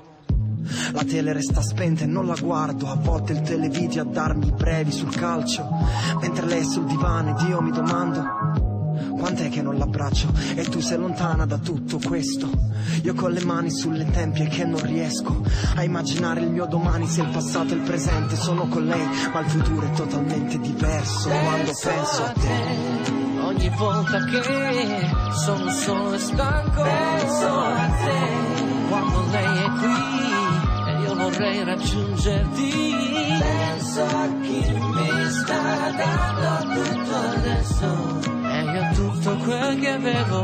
La tele resta spenta e non la guardo, a volte il televideo a darmi i brevi sul calcio, mentre lei è sul divano ed io mi domando quant'è che non l'abbraccio e tu sei lontana da tutto questo. Io con le mani sulle tempie che non riesco a immaginare il mio domani, se il passato e il presente sono con lei, ma il futuro è totalmente diverso quando penso a te.
Ogni volta che sono solo e stanco, penso a te. Quando lei è qui e io vorrei raggiungerti, penso a chi mi sta dando tutto adesso e io tutto quel che avevo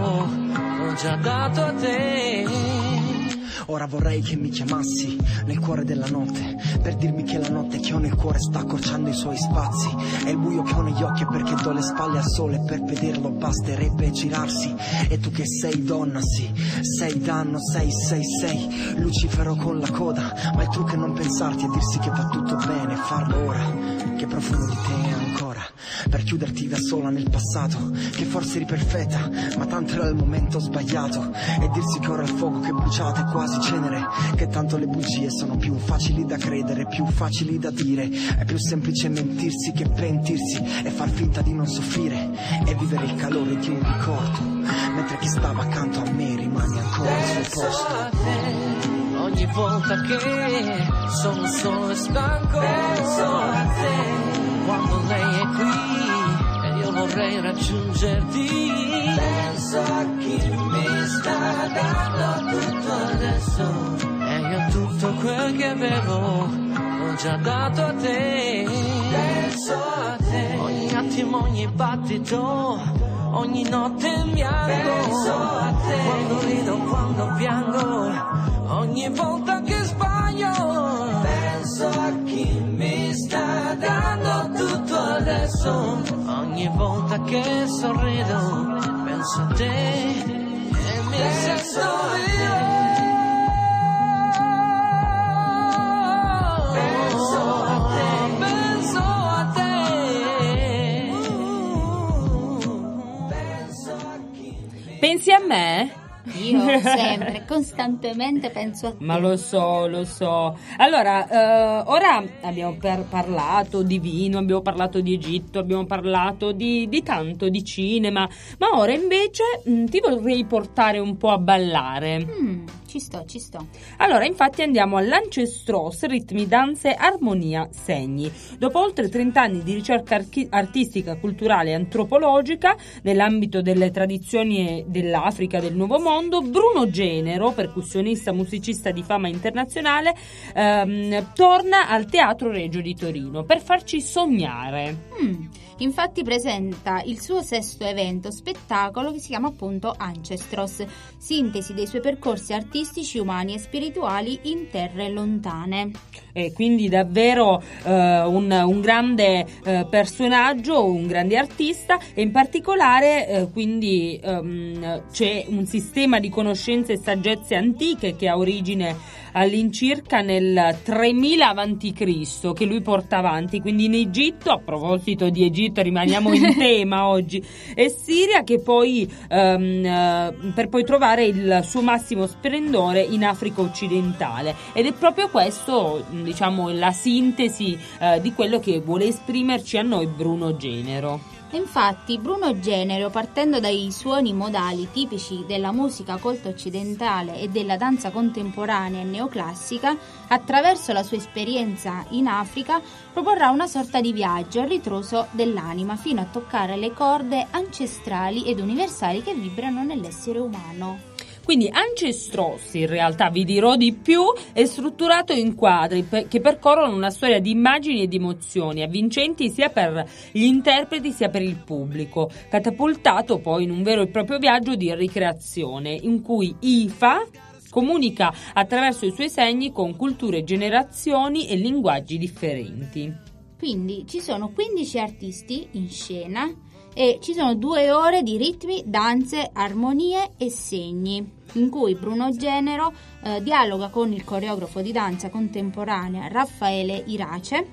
ho già dato a te.
Ora vorrei che mi chiamassi nel cuore della notte per dirmi che la notte che ho nel cuore sta accorciando i suoi spazi, e il buio che ho negli occhi è perché do le spalle al sole, per vederlo basterebbe girarsi. E tu che sei donna, sì, sei danno, sei, sei, sei Lucifero con la coda, ma il trucco è non pensarti e dirsi che va tutto bene, farlo ora che profumo di te è ancora, per chiuderti da sola nel passato, che forse eri perfetta ma tanto era il momento sbagliato, e dirsi che ora il fuoco che bruciate è quasi cenere, che tanto le bugie sono più facili da credere, più facili da dire, è più semplice mentirsi che pentirsi e far finta di non soffrire e vivere il calore di un ricordo, mentre chi stava accanto a me rimane ancora al suo posto.
Ogni volta che sono solo e stanco, penso a te. Quando lei è qui e io vorrei raggiungerti, penso a chi mi sta dando tutto adesso e io tutto quel che avevo ho già dato a te. Penso a te. Ogni attimo, ogni battito, ogni notte in bianco, penso a te. Quando rido, quando piango, ogni volta che sbaglio, penso a chi mi sta dando tutto adesso. Ogni volta che sorrido, penso a te e mi sento vivo. Penso a te, penso a te. Penso a chi mi...
Pensi a me?
Io sempre, costantemente penso a te.
Ma lo so, lo so. Allora, eh, ora abbiamo per parlato di vino, abbiamo parlato di Egitto, abbiamo parlato di, di tanto, di cinema, ma ora invece mh, ti vorrei portare un po' a ballare.
Mm, ci sto, ci sto.
Allora, infatti andiamo all'Ancestros, ritmi, danze, armonia, segni. Dopo oltre trenta anni di ricerca archi- artistica, culturale e antropologica nell'ambito delle tradizioni dell'Africa del Nuovo Mondo, Bruno Genero, percussionista, musicista di fama internazionale, ehm, torna al Teatro Regio di Torino per farci sognare.
Mm. Infatti presenta il suo sesto evento spettacolo che si chiama appunto Ancestros, sintesi dei suoi percorsi artistici, umani e spirituali in terre lontane.
E quindi davvero eh, un, un grande eh, personaggio, un grande artista, e in particolare eh, quindi ehm, c'è un sistema di conoscenze e saggezze antiche che ha origine all'incirca nel tremila avanti Cristo che lui porta avanti, quindi in Egitto, a proposito di Egitto rimaniamo in tema oggi, e Siria, che poi um, per poi trovare il suo massimo splendore in Africa occidentale. Ed è proprio questo, diciamo, la sintesi uh, di quello che vuole esprimerci a noi Bruno Genero.
Infatti Bruno Genero, partendo dai suoni modali tipici della musica colta occidentale e della danza contemporanea e neoclassica, attraverso la sua esperienza in Africa proporrà una sorta di viaggio a ritroso dell'anima fino a toccare le corde ancestrali ed universali che vibrano nell'essere umano.
Quindi Ancestros, in realtà vi dirò di più, è strutturato in quadri pe- che percorrono una storia di immagini e di emozioni, avvincenti sia per gli interpreti sia per il pubblico, catapultato poi in un vero e proprio viaggio di ricreazione, in cui I F A comunica attraverso i suoi segni con culture, generazioni e linguaggi differenti.
Quindi ci sono quindici artisti in scena e ci sono due ore di ritmi, danze, armonie e segni, in cui Bruno Genero eh, dialoga con il coreografo di danza contemporanea Raffaele Irace,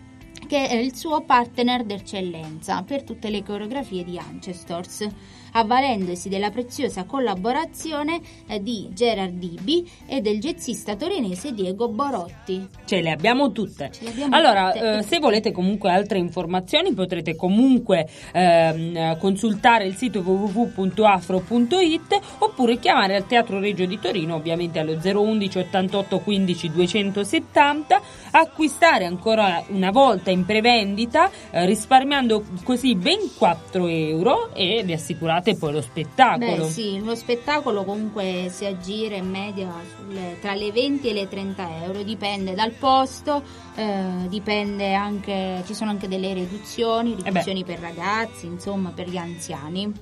che è il suo partner d'eccellenza per tutte le coreografie di Ancestors, avvalendosi della preziosa collaborazione eh, di Gerard Dibi e del jazzista torinese Diego Borotti.
Ce le abbiamo tutte.
Ce le abbiamo
allora,
tutte.
Eh, se volete comunque altre informazioni potrete comunque ehm, consultare il sito w w w punto afro punto i t oppure chiamare al Teatro Regio di Torino, ovviamente allo zero undici ottantotto quindici duecentosettanta, acquistare ancora una volta in prevendita, eh, risparmiando così ben quattro euro, e vi assicurate poi lo spettacolo.
Beh sì, lo spettacolo comunque si aggira in media sulle, tra le venti e le trenta euro, dipende dal posto, eh, dipende anche, ci sono anche delle riduzioni, riduzioni
eh
per ragazzi, insomma per gli anziani.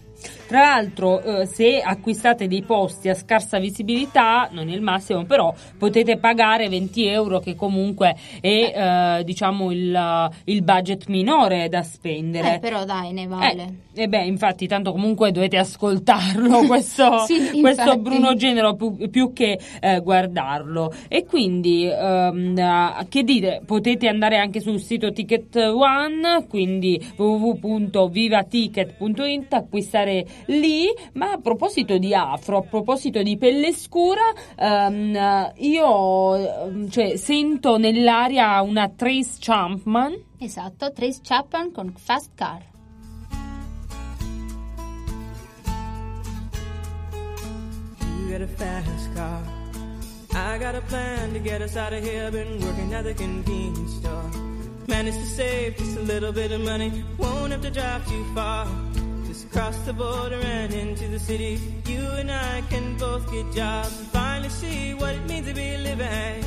Tra l'altro, eh, se acquistate dei posti a scarsa visibilità, non è il massimo, però potete pagare venti euro, che comunque è eh, diciamo il, il budget minore da spendere.
Eh, però dai, ne vale.
E eh, beh, infatti, tanto comunque dovete ascoltarlo questo,
sì,
questo Bruno Genero più, più che eh, guardarlo. E quindi, ehm, che dite, potete andare anche sul sito Ticket One, quindi w w w punto viva ticket punto i t, acquistare lì. Ma a proposito di afro, a proposito di pelle scura, um, io cioè, sento nell'aria una Trace Chapman.
Esatto, Trace Chapman con Fast Car.
You got a fast car, I got a plan to get us out of here. Been working at the convenience store, managed to save just a little bit of money, won't have to drive too far. Cross the border and into the city. You and I can both get jobs and finally see what it means to be living.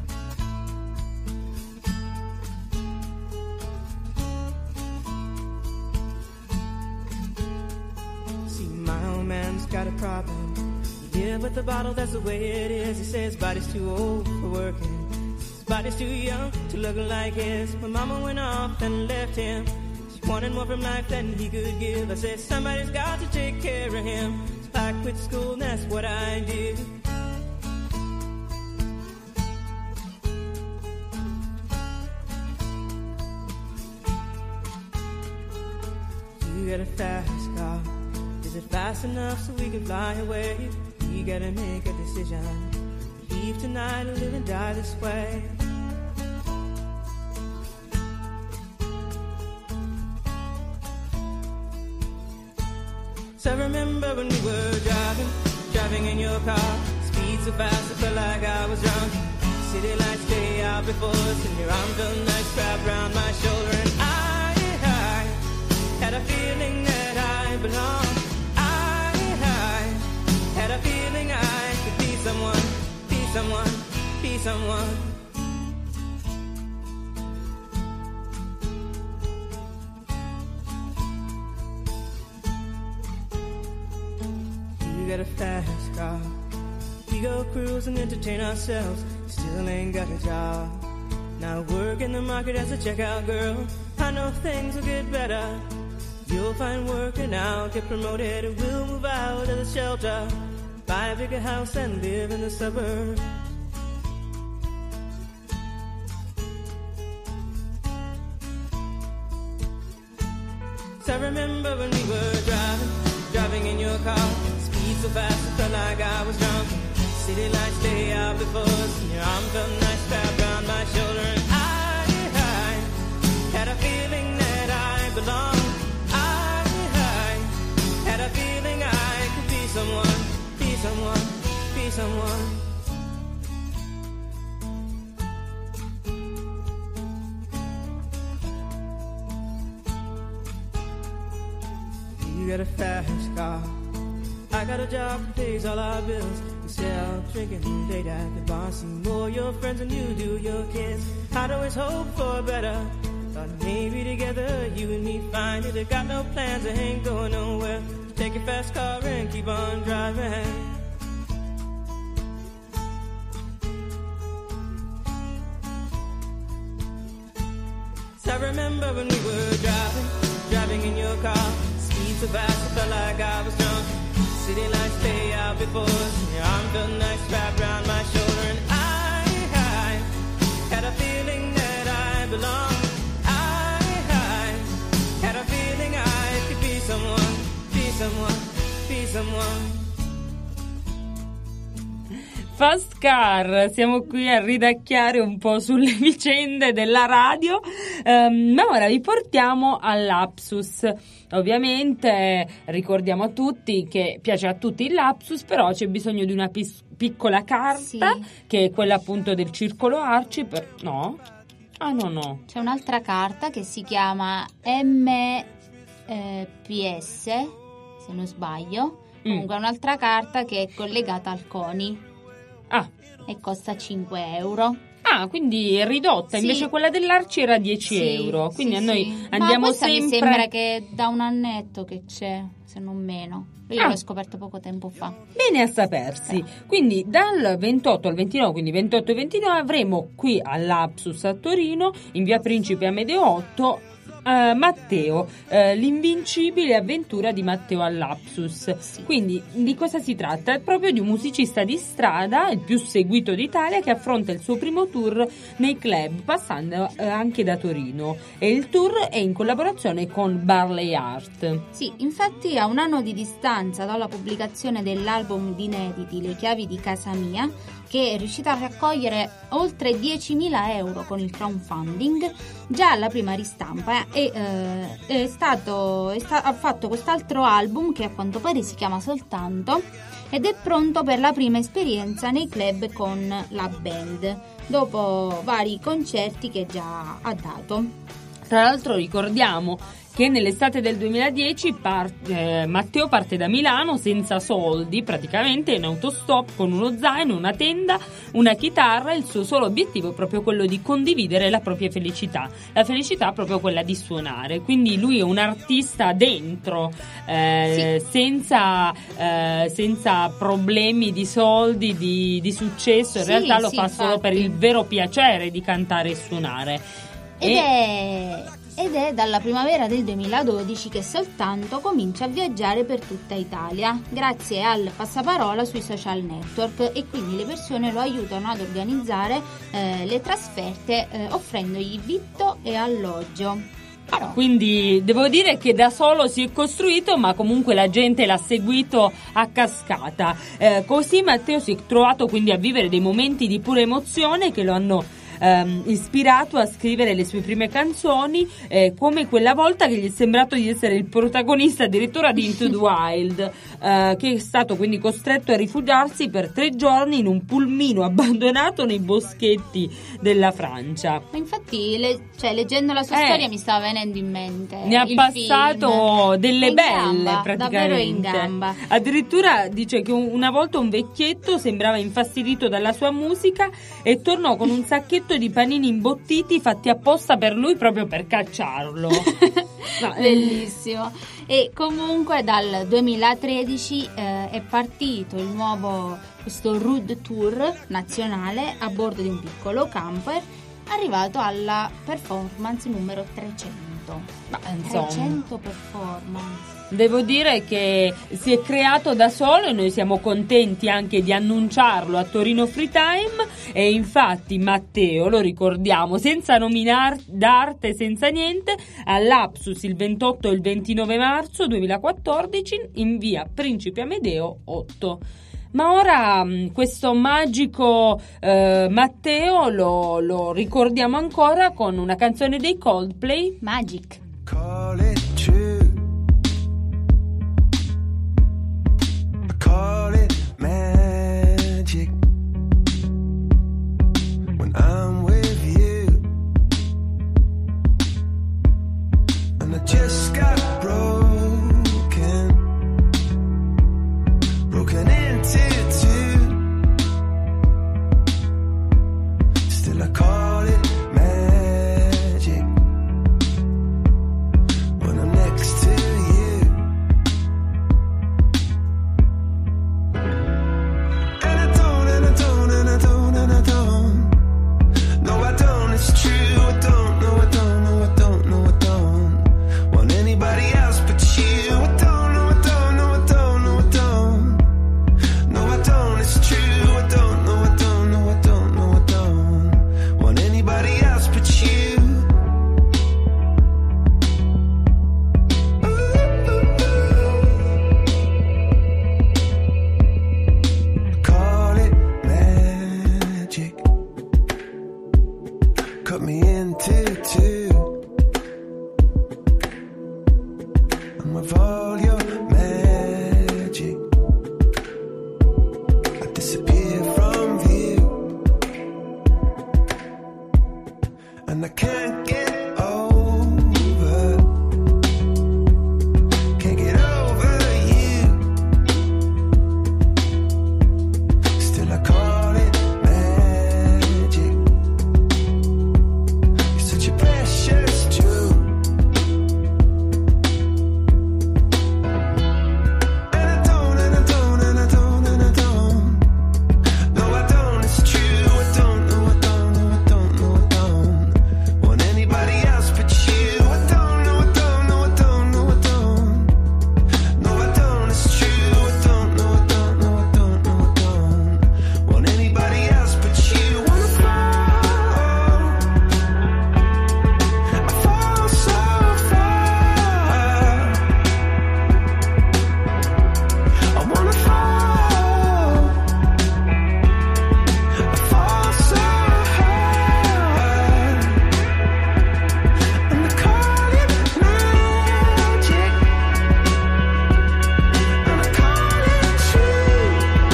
See, my old man's got a problem. Yeah, but the bottle, that's the way it is. He says his body's too old for working, his body's too young to look like his. My mama went off and left him, wanted more from life than he could give. I said, somebody's got to take care of him. So I quit school and that's what I did. You got a fast car, is it fast enough so we can fly away? We gotta make a decision, leave tonight or live and die this way. So I remember when we were driving, driving in your car, speed so fast I felt like I was drunk. City lights day out before us and your arm felt nice wrapped around my shoulder. And I, I had a feeling that I belonged. I, I had a feeling I could be someone, be someone, be someone. You got a fast car, we go cruise and entertain ourselves. Still ain't got a job, now work in the market as a checkout girl. I know things will get better, you'll find work and I'll get promoted. We'll move out of the shelter, buy a bigger house and live in the suburbs. So I remember when we were driving, driving in your car, speed so fast it felt like I was drunk. City lights lay out before us, and your arm felt nice wrapped around my shoulder, and I, I had a feeling that I belonged. I, I had a feeling I could be someone, be someone, be someone. You got a fast car, I got a job that pays all our bills. We sell drinking late at the bar, see more your friends than you do your kids. I'd always hope for better, thought maybe together you and me find it. I got no plans, I ain't going nowhere. Take your fast car and keep on driving. So I remember when we were driving, driving in your car, speed so fast it felt like I was drunk. City lights lay out before us, and your arm felt nice wrapped around my shoulder, and I, I had a feeling that I belonged. I, I had a feeling I could be someone, be someone, be someone.
Fast Car, siamo qui a ridacchiare un po' sulle vicende della radio, um, ma ora vi portiamo al lapsus. Ovviamente ricordiamo a tutti che piace a tutti il lapsus, però c'è bisogno di una pis- piccola carta,
sì,
che è quella appunto del circolo Arci, per... no? Ah no no.
C'è un'altra carta che si chiama M P S, se non sbaglio,
Mm.
comunque è un'altra carta che è collegata al CONI.
Ah.
E costa cinque euro.
Ah, quindi è ridotta,
Sì.
invece quella dell'Arci era dieci
Sì,
euro, quindi
sì,
a noi
sì.
andiamo
Ma questa
sempre...
mi sembra che da un annetto che c'è, se non meno. Io
Ah.
l'ho scoperto poco tempo fa.
Bene a sapersi. Quindi dal ventotto al ventinove, quindi ventotto e ventinove, avremo qui all'Apsus a Torino, in via Principe Amedeo otto, Uh, Matteo, uh, l'invincibile avventura di Matteo all'Apsus.
Sì.
Quindi di cosa si tratta? È proprio di un musicista di strada, il più seguito d'Italia, che affronta il suo primo tour nei club, passando uh, anche da Torino. E il tour è in collaborazione con Barley Art.
Sì, infatti a un anno di distanza dalla pubblicazione dell'album di inediti Le chiavi di casa mia, che è riuscita a raccogliere oltre diecimila euro con il crowdfunding, già alla prima ristampa e, eh, è stato, è sta- ha fatto quest'altro album che a quanto pare si chiama Soltanto ed è pronto per la prima esperienza nei club con la band, dopo vari concerti che già ha dato.
Tra l'altro ricordiamo che nell'estate del duemiladieci par- eh, Matteo parte da Milano senza soldi, praticamente in autostop, con uno zaino, una tenda, una chitarra. Il suo solo obiettivo è proprio quello di condividere la propria felicità, la felicità è proprio quella di suonare. Quindi lui è un artista dentro, eh, sì. senza, eh, senza problemi di soldi, di, di successo. In
Sì,
realtà lo
sì,
fa
infatti.
solo per il vero piacere di cantare e suonare.
Ed
E-
è, ed è dalla primavera del duemiladodici che Soltanto comincia a viaggiare per tutta Italia grazie al passaparola sui social network, e quindi le persone lo aiutano ad organizzare eh, le trasferte eh, offrendogli vitto e alloggio. Però,
Quindi devo dire che da solo si è costruito, ma comunque la gente l'ha seguito a cascata. Eh, così Matteo si è trovato quindi a vivere dei momenti di pura emozione che lo hanno ehm, ispirato a scrivere le sue prime canzoni, eh, come quella volta che gli è sembrato di essere il protagonista addirittura di Into the Wild, eh, che è stato quindi costretto a rifugiarsi per tre giorni in un pulmino abbandonato nei boschetti della Francia.
ma infatti, le- cioè, leggendo la sua
Eh.
storia mi stava venendo in mente
Ne ha
il
passato
film.
delle
È in
belle,
gamba,
praticamente.
davvero in gamba.
Addirittura dice che un- una volta un vecchietto sembrava infastidito dalla sua musica e tornò con un sacchetto di panini imbottiti fatti apposta per lui, proprio per cacciarlo. No, eh,
Bellissimo. E comunque dal duemilatredici eh, è partito il nuovo, questo Road Tour nazionale a bordo di un piccolo camper, arrivato alla performance numero trecento. trecento.
Ma, insomma,
trecento performance.
devo dire che si è creato da solo e noi siamo contenti anche di annunciarlo a Torino Free Time. E infatti Matteo, lo ricordiamo, senza nominar d'arte, senza niente, all'Apsus il ventotto e il ventinove marzo duemilaquattordici in via Principe Amedeo otto. Ma ora questo magico eh, Matteo lo, lo ricordiamo ancora con una canzone dei Coldplay,
Magic.
Call it true. I call it magic. When I'm with you, and I just got broken, broken into two. Still I call it magic when I'm next to you. And I don't, and I don't, and I don't, and I don't. No, I don't, it's true. I don't, no, I don't, no, I don't, no, I don't want anybody else but you. I don't, no, I don't, no, I don't, no, I don't. No, I don't, it's true. I don't, no, I don't, no, I don't, no, I don't want anybody else but you. Call it magic. Cut me into two. And with all your magic, I disappear from view. And I can't get over, can't get over you. Still I call it magic. You're such a precious jewel. And I don't, and I don't, and I don't, and I don't. No, I don't, it's true. I don't, no, I don't, no, I don't, no, I don't want anybody else but you. I don't, no, I don't, no, I don't, no, I don't. No, I don't, it's true. I don't, no, I don't, no, I don't, no, I don't want anybody else but you. Wanna fall, I fall so far. I wanna fall, I fall so hard. And I call it magic, and I call it true.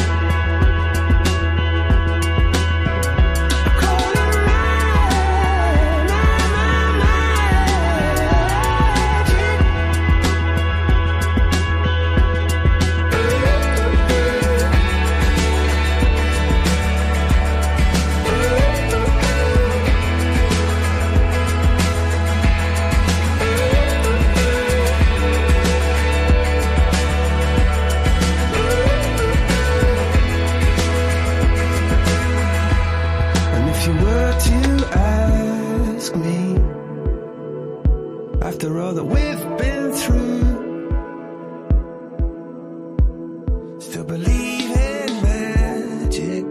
I call it ma- ma- ma- And if you were to ask me, after all that we've been through, still believe in magic.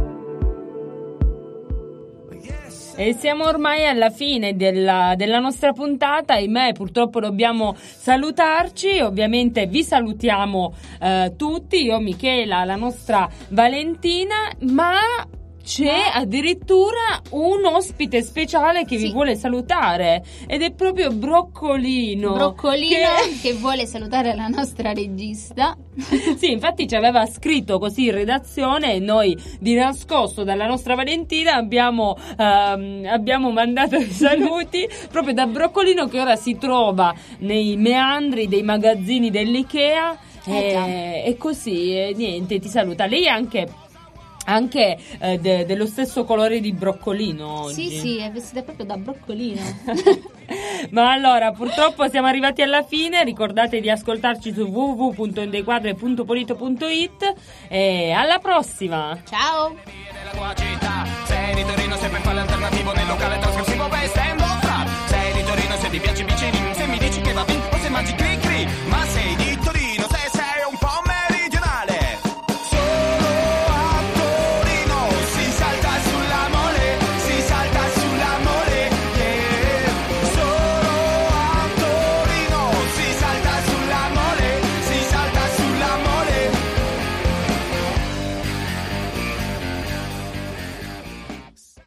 Yes.
E siamo ormai alla fine della, della nostra puntata, ahimè purtroppo dobbiamo salutarci. Ovviamente vi salutiamo eh, tutti, io, Michela, la nostra Valentina, ma c'è addirittura un ospite speciale che
Sì.
vi vuole salutare, ed è proprio Broccolino.
Broccolino
che-
che vuole salutare la nostra regista.
Sì, infatti ci aveva scritto così in redazione e noi di nascosto dalla nostra Valentina abbiamo, ehm, abbiamo mandato i saluti proprio da Broccolino, che ora si trova nei meandri dei magazzini dell'Ikea.
Eh, già.
e, e così, e niente, ti saluta. Lei è anche, anche eh, de- dello stesso colore di Broccolino oggi.
Sì, sì, è vestita proprio da Broccolino.
Ma allora, purtroppo siamo arrivati alla fine. Ricordate di ascoltarci su w w w punto indequadre punto polito punto it e alla prossima.
Ciao!
Nella tua città